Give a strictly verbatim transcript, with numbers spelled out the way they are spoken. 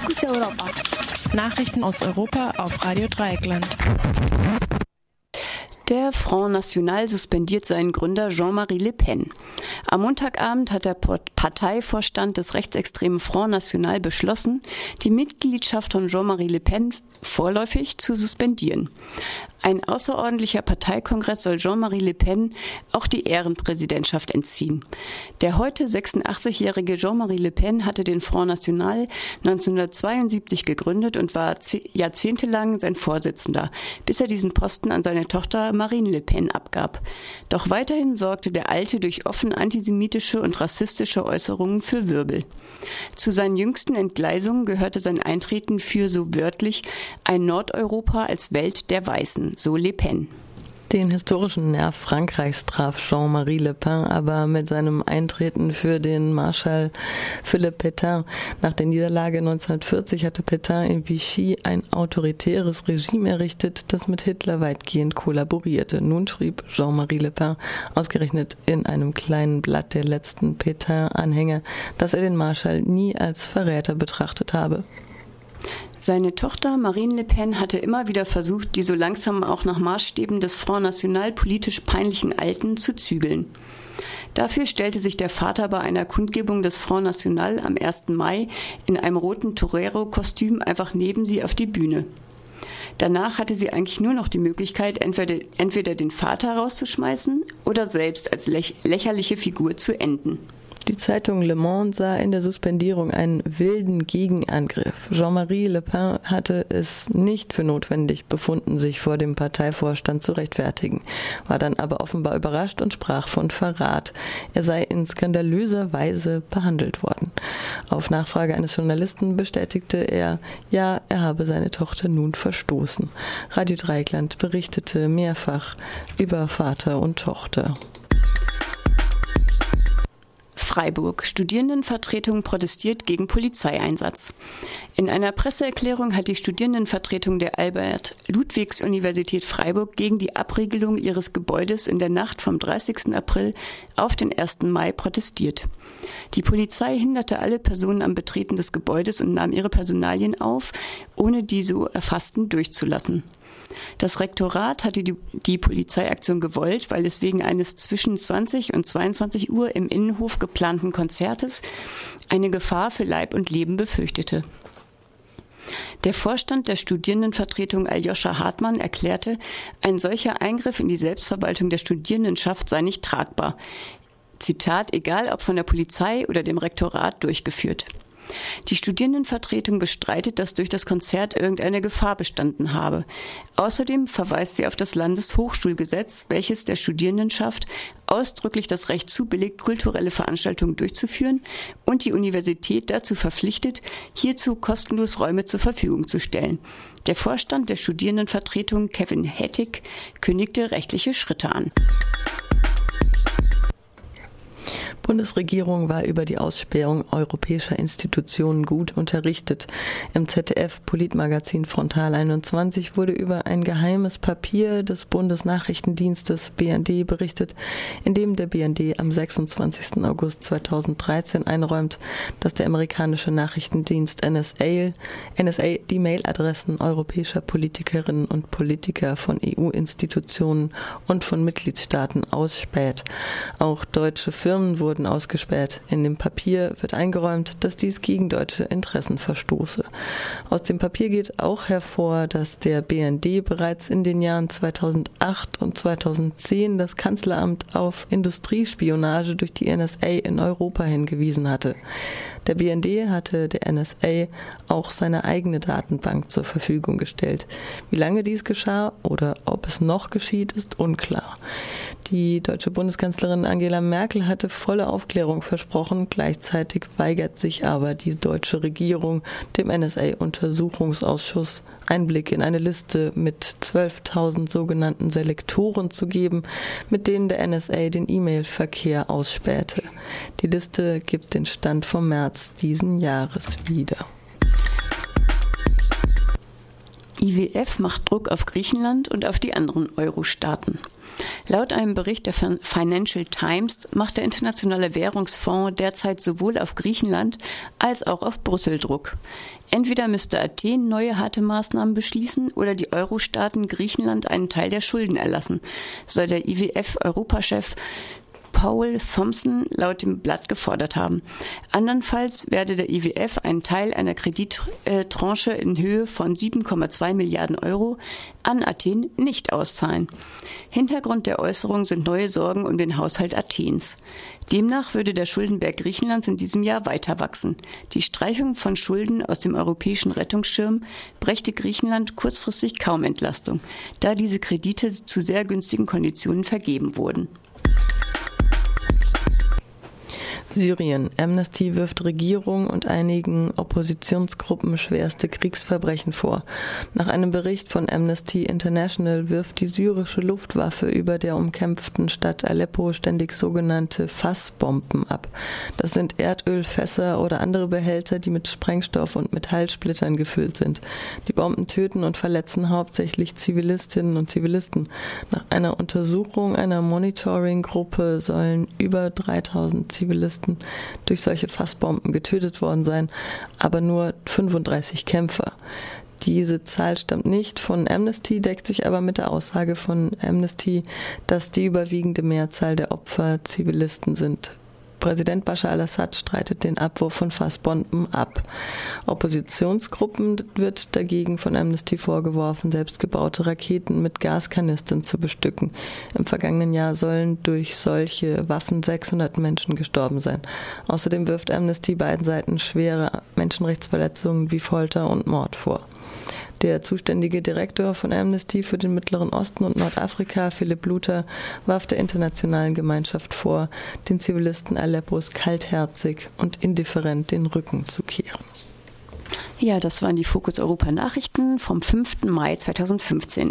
Fokus Europa. Nachrichten aus Europa auf Radio Dreieckland. Der Front National suspendiert seinen Gründer Jean-Marie Le Pen. Am Montagabend hat der Parteivorstand des rechtsextremen Front National beschlossen, die Mitgliedschaft von Jean-Marie Le Pen vorläufig zu suspendieren. Ein außerordentlicher Parteikongress soll Jean-Marie Le Pen auch die Ehrenpräsidentschaft entziehen. Der heute sechsundachtzigjährige Jean-Marie Le Pen hatte den Front National neunzehnhundertzweiundsiebzig gegründet und war jahrzehntelang sein Vorsitzender, bis er diesen Posten an seine Tochter Marine Le Pen abgab. Doch weiterhin sorgte der Alte durch offen antisemitische und rassistische Äußerungen für Wirbel. Zu seinen jüngsten Entgleisungen gehörte sein Eintreten für, so wörtlich, ein Nordeuropa als Welt der Weißen, so Le Pen. Den historischen Nerv Frankreichs traf Jean-Marie Le Pen aber mit seinem Eintreten für den Marschall Philippe Pétain. Nach der Niederlage neunzehnhundertvierzig hatte Pétain in Vichy ein autoritäres Regime errichtet, das mit Hitler weitgehend kollaborierte. Nun schrieb Jean-Marie Le Pen ausgerechnet in einem kleinen Blatt der letzten Pétain-Anhänger, dass er den Marschall nie als Verräter betrachtet habe. Seine Tochter Marine Le Pen hatte immer wieder versucht, die so langsam auch nach Maßstäben des Front National politisch peinlichen Alten zu zügeln. Dafür stellte sich der Vater bei einer Kundgebung des Front National am ersten Mai in einem roten Torero-Kostüm einfach neben sie auf die Bühne. Danach hatte sie eigentlich nur noch die Möglichkeit, entweder, entweder den Vater rauszuschmeißen oder selbst als läch- lächerliche Figur zu enden. Die Zeitung Le Monde sah in der Suspendierung einen wilden Gegenangriff. Jean-Marie Le Pen hatte es nicht für notwendig befunden, sich vor dem Parteivorstand zu rechtfertigen, war dann aber offenbar überrascht und sprach von Verrat. Er sei in skandalöser Weise behandelt worden. Auf Nachfrage eines Journalisten bestätigte er, ja, er habe seine Tochter nun verstoßen. Radio Dreieckland berichtete mehrfach über Vater und Tochter. Freiburg. Studierendenvertretung protestiert gegen Polizeieinsatz. In einer Presseerklärung hat die Studierendenvertretung der Albert-Ludwigs-Universität Freiburg gegen die Abriegelung ihres Gebäudes in der Nacht vom dreißigsten April auf den ersten Mai protestiert. Die Polizei hinderte alle Personen am Betreten des Gebäudes und nahm ihre Personalien auf, ohne die so Erfassten durchzulassen. Das Rektorat hatte die, die Polizeiaktion gewollt, weil es wegen eines zwischen zwanzig und zweiundzwanzig Uhr im Innenhof geplanten Konzertes eine Gefahr für Leib und Leben befürchtete. Der Vorstand der Studierendenvertretung Aljoscha Hartmann erklärte, ein solcher Eingriff in die Selbstverwaltung der Studierendenschaft sei nicht tragbar. Zitat, egal ob von der Polizei oder dem Rektorat durchgeführt. Die Studierendenvertretung bestreitet, dass durch das Konzert irgendeine Gefahr bestanden habe. Außerdem verweist sie auf das Landeshochschulgesetz, welches der Studierendenschaft ausdrücklich das Recht zubilligt, kulturelle Veranstaltungen durchzuführen und die Universität dazu verpflichtet, hierzu kostenlos Räume zur Verfügung zu stellen. Der Vorstand der Studierendenvertretung, Kevin Hettig, kündigte rechtliche Schritte an. Bundesregierung war über die Ausspähung europäischer Institutionen gut unterrichtet. Im Z D F-Politmagazin Frontal einundzwanzig wurde über ein geheimes Papier des Bundesnachrichtendienstes B N D berichtet, in dem der B N D am sechsundzwanzigsten August zweitausenddreizehn einräumt, dass der amerikanische Nachrichtendienst N S A, N S A die Mailadressen europäischer Politikerinnen und Politiker von E U-Institutionen und von Mitgliedstaaten ausspäht. Auch deutsche Firmen wurden ausgespäht. In dem Papier wird eingeräumt, dass dies gegen deutsche Interessen verstoße. Aus dem Papier geht auch hervor, dass der B N D bereits in den Jahren zweitausendacht und zweitausendzehn das Kanzleramt auf Industriespionage durch die N S A in Europa hingewiesen hatte. Der B N D hatte der N S A auch seine eigene Datenbank zur Verfügung gestellt. Wie lange dies geschah oder ob es noch geschieht, ist unklar. Die deutsche Bundeskanzlerin Angela Merkel hatte volle Aufklärung versprochen, gleichzeitig weigert sich aber die deutsche Regierung, dem N S A-Untersuchungsausschuss Einblick in eine Liste mit zwölftausend sogenannten Selektoren zu geben, mit denen der N S A den E-Mail-Verkehr ausspähte. Die Liste gibt den Stand vom März diesen Jahres wieder. I W F macht Druck auf Griechenland und auf die anderen Euro-Staaten. Laut einem Bericht der Financial Times macht der Internationale Währungsfonds derzeit sowohl auf Griechenland als auch auf Brüssel Druck. Entweder müsste Athen neue harte Maßnahmen beschließen oder die Euro-Staaten Griechenland einen Teil der Schulden erlassen, soll der I W F-Europachef Paul Thompson laut dem Blatt gefordert haben. Andernfalls werde der I W F einen Teil einer Kredittranche in Höhe von sieben Komma zwei Milliarden Euro an Athen nicht auszahlen. Hintergrund der Äußerung sind neue Sorgen um den Haushalt Athens. Demnach würde der Schuldenberg Griechenlands in diesem Jahr weiter wachsen. Die Streichung von Schulden aus dem europäischen Rettungsschirm brächte Griechenland kurzfristig kaum Entlastung, da diese Kredite zu sehr günstigen Konditionen vergeben wurden. Syrien. Amnesty wirft Regierung und einigen Oppositionsgruppen schwerste Kriegsverbrechen vor. Nach einem Bericht von Amnesty International wirft die syrische Luftwaffe über der umkämpften Stadt Aleppo ständig sogenannte Fassbomben ab. Das sind Erdölfässer oder andere Behälter, die mit Sprengstoff und Metallsplittern gefüllt sind. Die Bomben töten und verletzen hauptsächlich Zivilistinnen und Zivilisten. Nach einer Untersuchung einer Monitoring-Gruppe sollen über dreitausend Zivilisten durch solche Fassbomben getötet worden sein, aber nur fünfunddreißig Kämpfer. Diese Zahl stammt nicht von Amnesty, deckt sich aber mit der Aussage von Amnesty, dass die überwiegende Mehrzahl der Opfer Zivilisten sind. Präsident Bashar al-Assad streitet den Abwurf von Fassbomben ab. Oppositionsgruppen wird dagegen von Amnesty vorgeworfen, selbstgebaute Raketen mit Gaskanistern zu bestücken. Im vergangenen Jahr sollen durch solche Waffen sechshundert Menschen gestorben sein. Außerdem wirft Amnesty beiden Seiten schwere Menschenrechtsverletzungen wie Folter und Mord vor. Der zuständige Direktor von Amnesty für den Mittleren Osten und Nordafrika, Philipp Luther, warf der internationalen Gemeinschaft vor, den Zivilisten Aleppos kaltherzig und indifferent den Rücken zu kehren. Ja, das waren die Fokus Europa Nachrichten vom fünften Mai zweitausendfünfzehn.